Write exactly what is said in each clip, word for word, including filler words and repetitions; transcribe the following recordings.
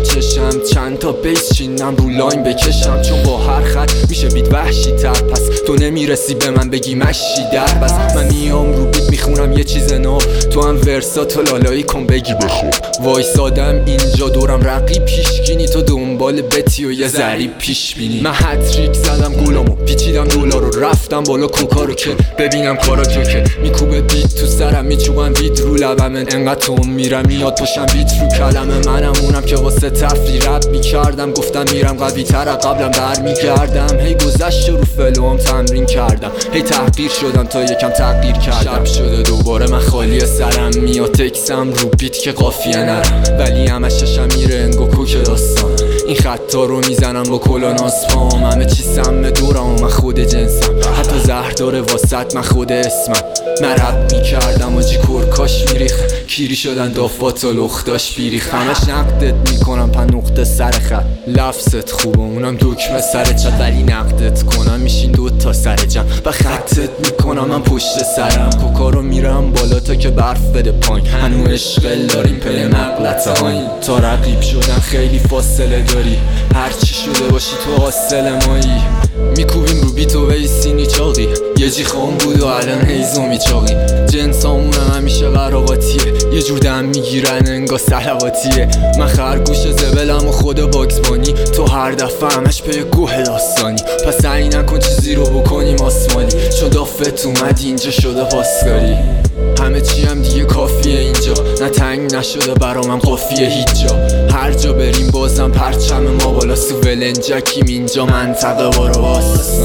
چشم، چند تا بیس چینم رو لاین بکشم، چون با هر خط میشه بیت وحشی تر. پس تو نمیرسی به من بگی مشی در بس. من میام رو بیت میخونم یه چیز نو، تو هم ورسات و لالایی کن بگی بخور. وایسادم اینجا دورم رقیب پیشگینی، تو دنبال بتی و یه ضریب پیش بینی. من هتریک زدم گولامو پیچیدم دلارو، رفتم بالا کوکارو که ببینم کارا جو که میکوبه بیت تو سرم، میچوبم بیت رو لبم، انقدر تو میرم میاد پشم بیت رو کلمه. منم اونم که واسه تفری رب میکردم، گفتم میرم قوی تر قبلم برمیگردم. هی گذشت رو فلوام تمرین کردم، هی تحقیر شدم تا یکم تغییر کردم. شب شده دوباره من خالی سرم، میاد تکسم رو بیت که قافیه نرم، ولی همش چشم میره انگو کوک داستان. این خطا رو میزنم با کلان آسفام، همه چی سم دورم و من خود جنسم، حتی زهر داره واسط من خود اسمم. من رب میکردم و جی کرکاش میریخ، کیری شدن دافات و لختاش بیریخ. همش نقدت میکنم پن نقطه سر خط، لفظت خوبه اونم دکمه سر چت، ولی نقدت کنم میشین دو تا سر جمع و خطت میکنم من پشت سرم. کوکا رو میرم بالا تا که برف بده پایین، هنو عشقل داریم پل مقلته هاییم. تا رقیب شدن خیلی فاصله داری، هرچی شده باشی تو حاصل مایی. میکوبیم رو بیت و ویسینی چاقی، یه جی خام بود و الان هیزو میچاقی. جنسامونم همیشه قراقاتیه، یه جور دم میگیرن انگا سلواتیه. من خرگوش زبلم و خود باکسبانی، تو هر دفعه همش پی گوه داستانی. پس سعی نکن چیزی رو بکنیم آسمانی، چون دافت اومد اینجا شده پاسکاری. همه چی هم دیگه کافیه اینجا، نه تنگ نشده برامم قافیه هیچ جا. هر جا بریم بازم پرچم ما بالا، سو ولنجکیم اینجا منطقه باروباس.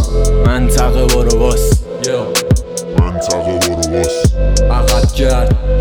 منطقه باروباس، منطقه باروباس. عقب گرد